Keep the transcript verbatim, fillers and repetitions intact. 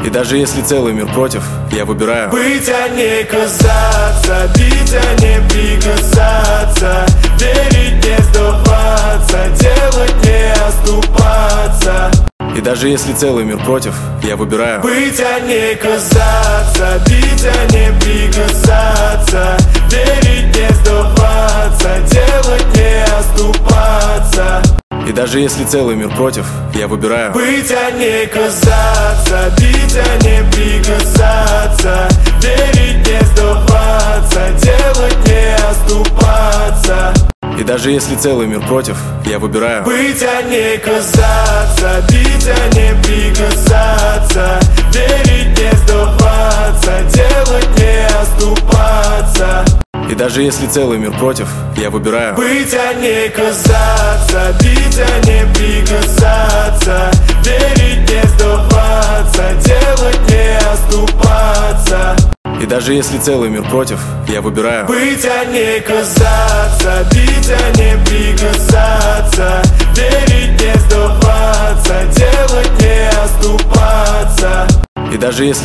И даже если целый мир против, я выбираю быть, а не казаться, бить, а не прикасаться, верить, не сдаваться, делать, не оступаться. И даже если целый мир против, я выбираю быть, а не казаться, бить, а не прикасаться, верить, не сдаваться, делать, не оступаться. И даже если целый мир против, я выбираю быть, а не казаться, бить, а не прикасаться, верить, не сдаваться, делать, не оступаться. И даже если целый мир против, я выбираю быть, а не казаться, бить, а не прикасаться, верить, не сдаваться, делать, не оступаться. И даже если целый мир против, я выбираю быть, а не казаться, бить, а не прикасаться, верить, не сдаваться, делать, не оступаться. И даже если целый мир против, я выбираю быть, а не казаться, бить, а не прикасаться, верить, не сдаваться, делать, не оступаться. И даже если